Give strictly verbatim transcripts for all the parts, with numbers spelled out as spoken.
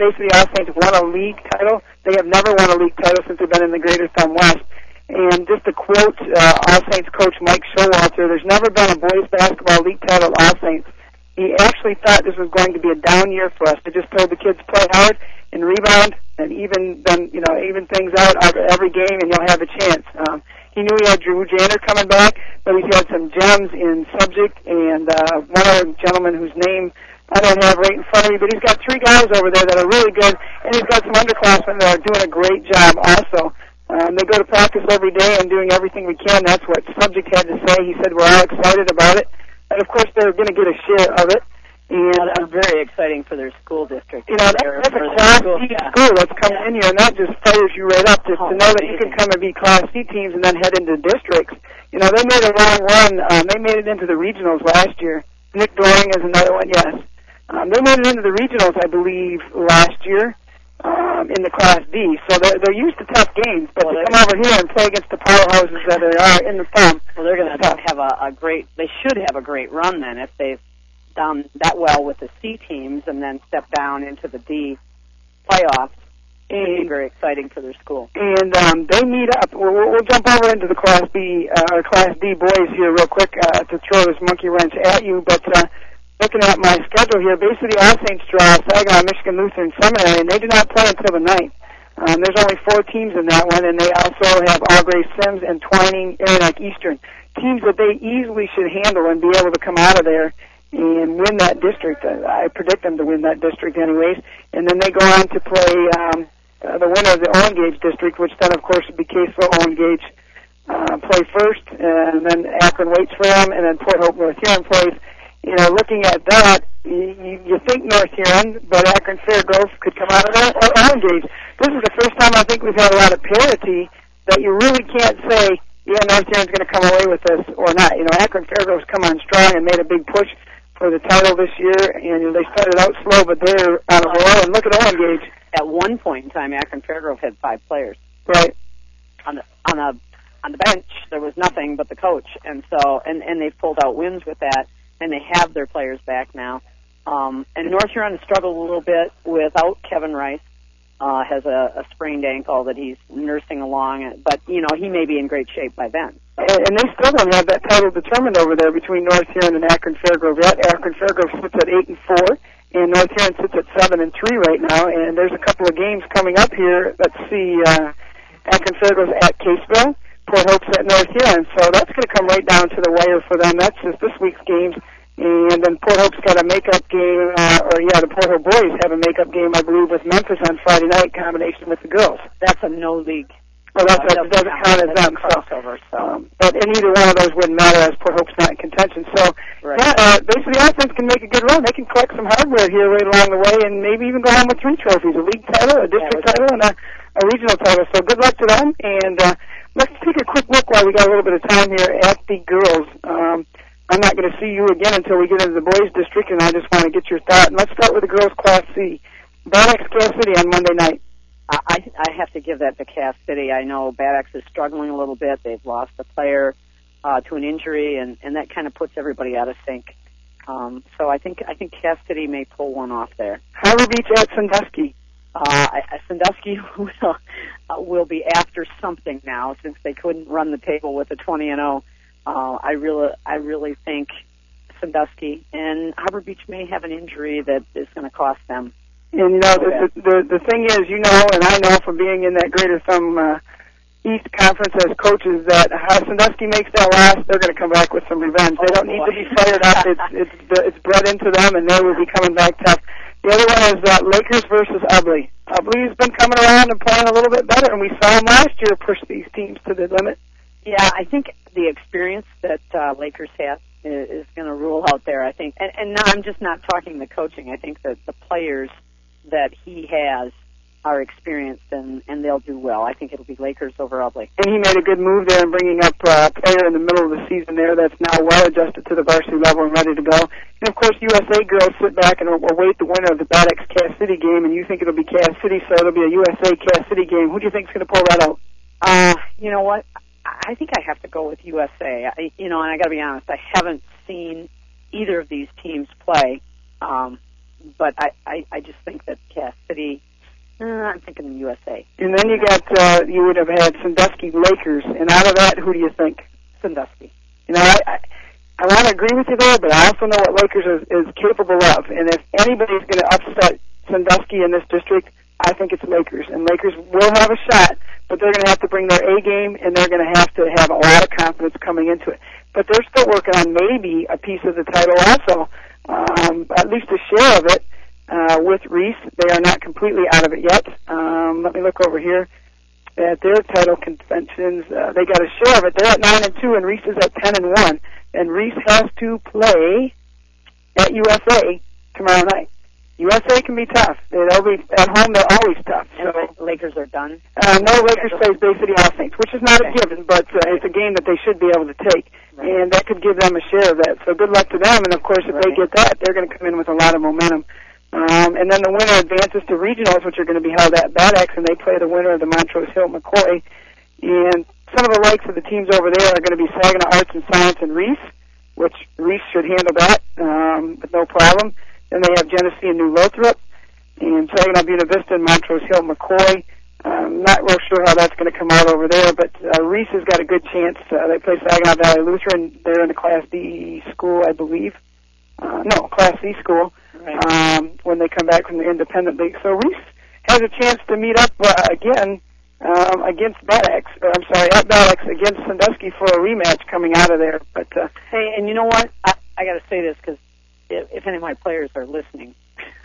basically All Saints won a league title. They have never won a league title since they've been in the Greater Thumb West. And just to quote uh, All Saints coach Mike Showalter, there's never been a boys basketball league title at All Saints. He actually thought this was going to be a down year for us. They just told the kids play hard and rebound and even then, you know, even things out every game and you'll have a chance. Um, he knew he had Drew Janner coming back, but he's had some gems in subject and uh, one other gentleman whose name I don't have right in front of me, but he's got three guys over there that are really good, and he's got some underclassmen that are doing a great job also. Um, they go to practice every day and doing everything we can. That's what Subject had to say. He said we're all excited about it. And, of course, they're going to get a share of it. And well, that's very exciting for their school district. You know, that, that's a Class school. D yeah. school that's coming yeah. in here, and that just fires you right up to, oh, to know that you can come and be Class C teams and then head into districts. You know, they made a long run. Um, they made it into the regionals last year. Nick Doring is another one, yes. Um, they made it into the regionals, I believe, last year um, in the Class D. So they're, they're used to tough games, but well, to come over here and play against the powerhouses that they are in the thumb. Well, they're going to have a, a great, they should have a great run then if they've done that well with the C teams and then step down into the D playoffs. It's very exciting for their school. And um, they meet up. We'll, we'll jump over into the Class B, uh, or Class D boys here real quick uh, to throw this monkey wrench at you, but uh, looking at my schedule here, basically All Saints draw Saginaw Michigan Lutheran Seminary, and they do not play until the ninth. Um, there's only four teams in that one, and they also have Augrey Sims and Twining, Aranac Eastern. Teams that they easily should handle and be able to come out of there and win that district. I predict them to win that district anyways. And then they go on to play um, uh, the winner of the Owen Gage district, which then, of course, would be Caseville Owen Gage uh, play first, and then Akron waits for them, and then Port Hope North Huron plays. You know, looking at that, you, you think North Huron, but Akron Fairgrove could come out of that, or Owen Gage. This is the first time I think we've had a lot of parity that you really can't say, yeah, North Huron's going to come away with this or not. You know, Akron Fairgrove's come on strong and made a big push for the title this year, and they started out slow, but they're on a roll. And look at Owen Gage. At one point in time, Akron Fairgrove had five players. Right. On the on the on the bench, there was nothing but the coach, and so and and they've pulled out wins with that, and they have their players back now. Um, and North Huron has struggled a little bit without Kevin Rice. Uh, has a, a sprained ankle that he's nursing along, but, you know, he may be in great shape by then. So. And, and they still don't have that title determined over there between North Huron and Akron Fairgrove yet. Akron Fairgrove sits at eight and four, and North Huron sits at seven and three right now. And there's a couple of games coming up here. Let's see, uh, Akron Fairgrove's at Caseville, Port Hope's at North Huron. So that's going to come right down to the wire for them. That's just this week's games. And then Port Hope's got a makeup game, uh, or yeah, the Port Hope boys have a makeup game, I believe, with Memphis on Friday night, combination with the girls. That's a no league. Oh, that's, uh, that doesn't count, count as them. Crossover, so. Um, but in either one of those wouldn't matter as Port Hope's not in contention. So, right. yeah, uh, basically the offense can make a good run. They can collect some hardware here right along the way and maybe even go home with three trophies, a league title, a district yeah, title, and a, a regional title. So good luck to them. And uh, let's take a quick look while we got a little bit of time here at the girls. Um, I'm not going to see you again until we get into the boys' district, and I just want to get your thought. And let's start with the girls' Class C. Bad Axe Cass City on Monday night. I, I have to give that to Cass City. I know Bad Axe is struggling a little bit. They've lost a player uh, to an injury, and, and that kind of puts everybody out of sync. Um, so I think I think Cass City may pull one off there. Harbor Beach at Sandusky. Uh, Sandusky will, uh, will be after something now since they couldn't run the table with a twenty and oh. Uh, I really, I really think Sandusky and Harbor Beach may have an injury that is going to cost them. And you know, the, the the thing is, you know, and I know from being in that Greater Thumb uh, East Conference as coaches, that how Sandusky makes that last, they're going to come back with some revenge. They don't need to be fired up. It's it's it's bred into them, and they will be coming back tough. The other one is uh, Lakers versus Ubley. Ubley's been coming around and playing a little bit better, and we saw them last year push these teams to the limit. Yeah, I think the experience that uh, Lakers have is, is going to rule out there, I think. And, and no, I'm just not talking the coaching. I think that the players that he has are experienced, and, and they'll do well. I think it'll be Lakers over Ubley. And he made a good move there in bringing up uh, a player in the middle of the season there that's now well adjusted to the varsity level and ready to go. And, of course, U S A girls sit back and await the winner of the Bad Axe Cass City game, and you think it'll be Cass City, so it'll be a U S A Cass City game. Who do you think is going to pull that out? Uh, you know what? I think I have to go with U S A. I, you know, and I got to be honest, I haven't seen either of these teams play. Um, but I, I, I just think that Cass City, uh, I'm thinking the U S A. And then you got, uh, you would have had Sandusky Lakers, and out of that, who do you think? Sandusky. You know, I, I, I want to agree with you there, but I also know what Lakers is, is capable of, and if anybody's going to upset Sandusky in this district, I think it's Lakers, and Lakers will have a shot, but they're going to have to bring their A game, and they're going to have to have a lot of confidence coming into it. But they're still working on maybe a piece of the title also, um, at least a share of it, uh, with Reese. They are not completely out of it yet. Um, let me look over here at their title conventions. Uh, they got a share of it. They're at nine and two, and Reese is at ten and one. And Reese has to play at U S A tomorrow night. U S A can be tough. They'll be at home. They're always tough. So and Lakers are done. Uh, no, Lakers plays Bay City All Saints, which is not a given, but uh, it's a game that they should be able to take, right. And that could give them a share of that. So good luck to them. And of course, if right. they get that, they're going to come in with a lot of momentum. Um, and then the winner advances to regionals, which are going to be held at Bad Axe, and they play the winner of the Montrose Hill McCoy. And some of the likes of the teams over there are going to be Saginaw Arts and Science and Reese, which Reese should handle that um, with no problem. Then they have Genesee and New Lothrop, and Saginaw Buena Vista and Montrose Hill McCoy. Um, not real sure how that's going to come out over there, but uh, Reese has got a good chance. Uh, they play Saginaw Valley Lutheran. They're in the Class D school, I believe. Uh, no, Class C school, right. um, when they come back from the Independent League. So Reese has a chance to meet up uh, again um, against Bad Axe, or I'm sorry, at Bad Axe against Sandusky for a rematch coming out of there. But uh, hey, and you know what? I, I got to say this because if, if any of my players are listening,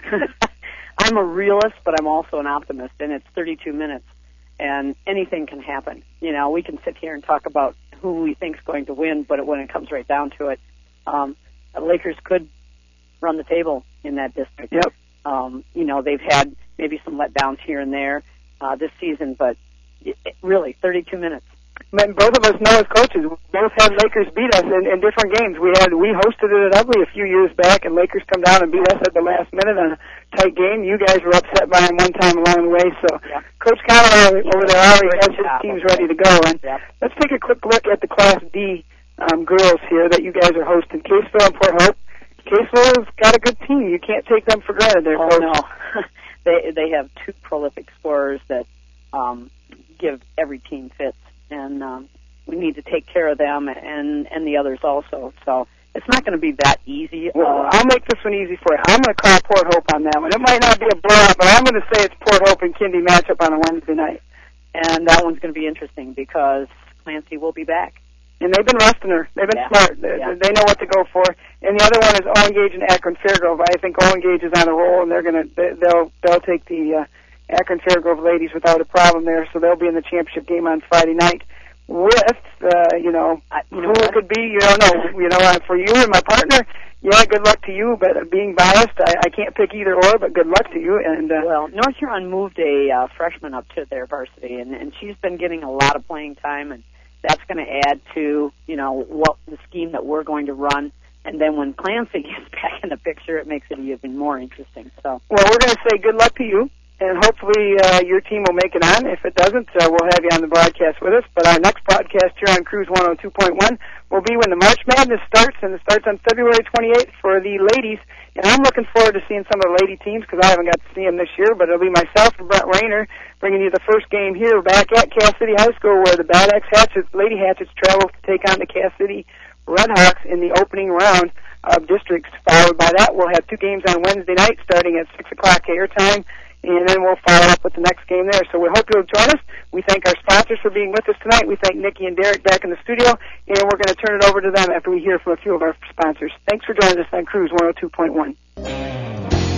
I'm a realist, but I'm also an optimist, and it's thirty-two minutes, and anything can happen. You know, we can sit here and talk about who we think's going to win, but when it comes right down to it, um, the Lakers could run the table in that district. Yep. Um, you know, they've had maybe some letdowns here and there uh, this season, but it, it, really, thirty-two minutes. Man, both of us know as coaches, we both had Lakers beat us in, in different games. We had we hosted it at Ubley a few years back, and Lakers come down and beat us at the last minute on a tight game. You guys were upset by him one time along the way, so yeah. Coach Connor over there already has his teams ready to go. And yeah. let's take a quick look at the Class D um, girls here that you guys are hosting. Caseville and Port Hope. Caseville's got a good team. You can't take them for granted. They're oh, no. they they have two prolific scorers that um, give every team fits. And um, we need to take care of them and, and the others also. So it's not going to be that easy. Well, uh, I'll make this one easy for you. I'm going to call Port Hope on that one. It might not be a blowout, but I'm going to say it's Port Hope and Kindy matchup on a Wednesday night. And that one's going to be interesting because Clancy will be back. And they've been resting her. They've been yeah. smart. They, yeah. they know what to go for. And the other one is Owen and Akron Fairgrove. I think Owen is on a roll, and they're going to they, they'll they'll take the uh, Akron Fairgrove ladies without a problem there. So they'll be in the championship game on Friday night. With uh, you know, I, you know who what? it could be, you don't know. You know, uh, for you and my partner, yeah, good luck to you. But being biased, I, I can't pick either or. But good luck to you. And uh, well, North Huron moved a uh, freshman up to their varsity, and, and she's been getting a lot of playing time, and that's going to add to, you know, what the scheme that we're going to run. And then when Clancy gets back in the picture, it makes it even more interesting. So, well, we're going to say good luck to you, and hopefully uh, your team will make it on. If it doesn't, uh, we'll have you on the broadcast with us. But our next broadcast here on Cruise one oh two point one will be when the March Madness starts, and it starts on February twenty-eighth for the ladies. And I'm looking forward to seeing some of the lady teams because I haven't got to see them this year, but it'll be myself and Brent Rayner bringing you the first game here back at Cass City High School where the Bad Axe Hatchets, Lady Hatchets travel to take on the Cass City Redhawks in the opening round of districts. Followed by that, we'll have two games on Wednesday night starting at six o'clock airtime, and then we'll follow up with the next game there. So we hope you'll join us. We thank our sponsors for being with us tonight. We thank Nikki and Derek back in the studio, and we're going to turn it over to them after we hear from a few of our sponsors. Thanks for joining us on Cruise one oh two point one.